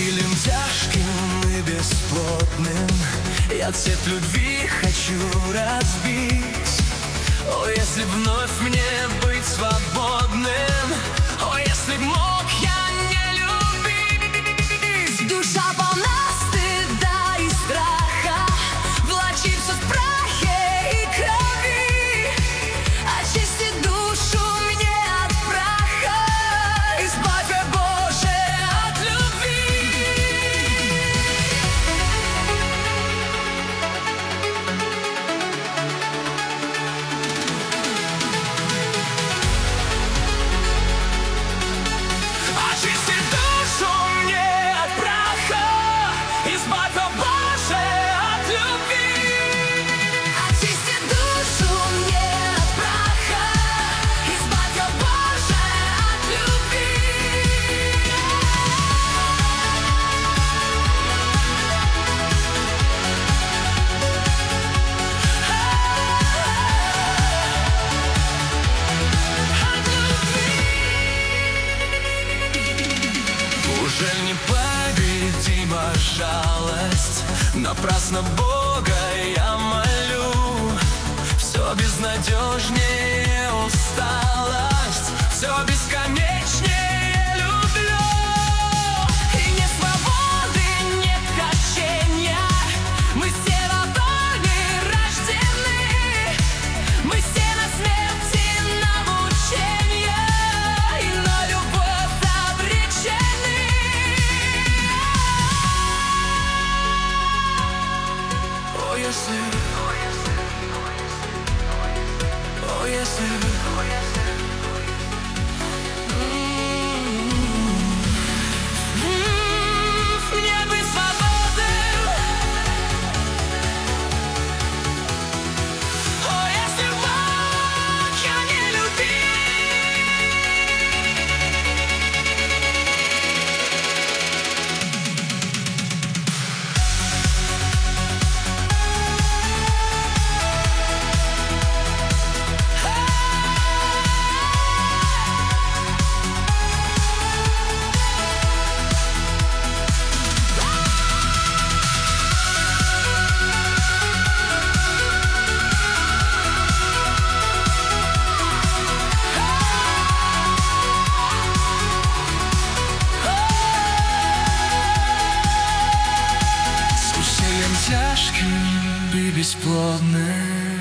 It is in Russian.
усилием тяжким и бесплотным я цепь любви хочу разбить. О, если б вновь мне быть свободным, о, если б мог я не любить. Душа полна стыда и страха, влачится в прахе и крови. Очисти душу мне от праха, избавь, о Боже, от любви. Очисти душу мне от праха, избавь, о Боже, от любви. Очисти душу мне от праха, избавь, о Боже, от любви. Уже непобедима жалость, напрасно Бога я молю. Все безнадежнее усталость, все бесконечнее люблю. И нет свободы, нет прощения, мы все в агонии рождены. Мы все на смерти, на мучения и на любовь обречены. О, если, о, если мне быть свободным, о, если мог я не любить. С усилием тяжким и бесплодным